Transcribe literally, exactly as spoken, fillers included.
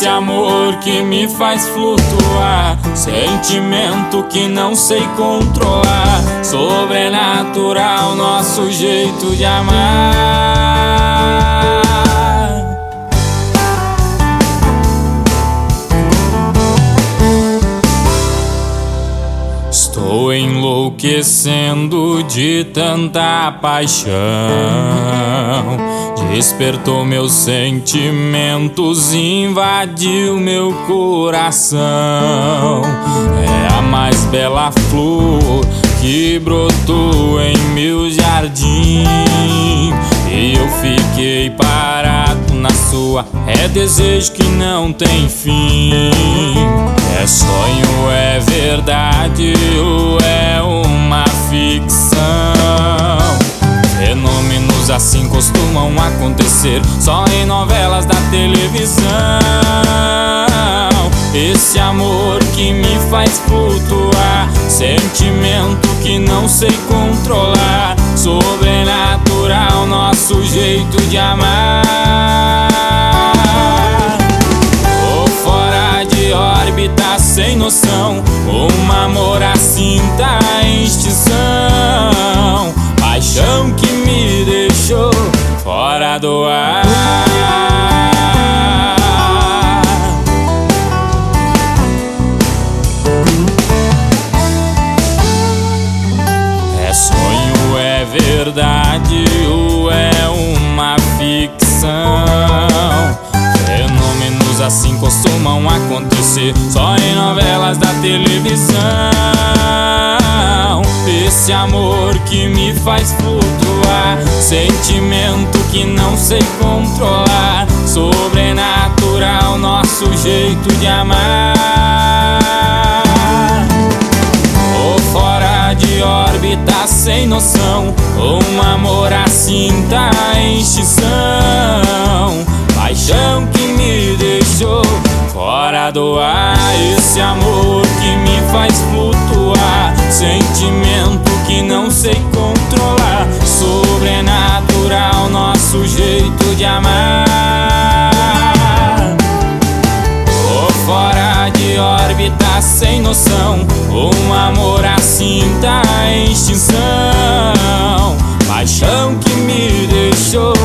esse amor que me faz flutuar, sentimento que não sei controlar, sobrenatural nosso jeito de amar. Estou enlouquecendo de tanta paixão, despertou meus sentimentos, invadiu meu coração. É a mais bela flor que brotou em meu jardim, e eu fiquei parado na sua. É desejo que não tem fim. É sonho, é verdade ou é uma ficção? Fenômenos assim costumam acontecer só em novelas da televisão. Esse amor que me faz flutuar, sentimento que não sei controlar, sobrenatural nosso jeito de amar. Tô fora de órbita, sem noção, um amor assim tá em extinção. Paixão que me deixou fora do ar. É sonho, é verdade ou é uma ficção? Fenômenos assim costumam acontecer só em novelas da televisão. Esse amor que me faz flutuar, sentimento que não sei controlar, sobrenatural nosso jeito de amar. Tô fora de órbita, sem noção, um amor assim tá em extinção. Paixão que me deixou fora do ar. Esse amor que me faz flutuar, sentimento que não sei controlar, sobrenatural nosso jeito de amar. Tô fora de órbita, sem noção, um amor assim tá em extinção. Paixão que me deixou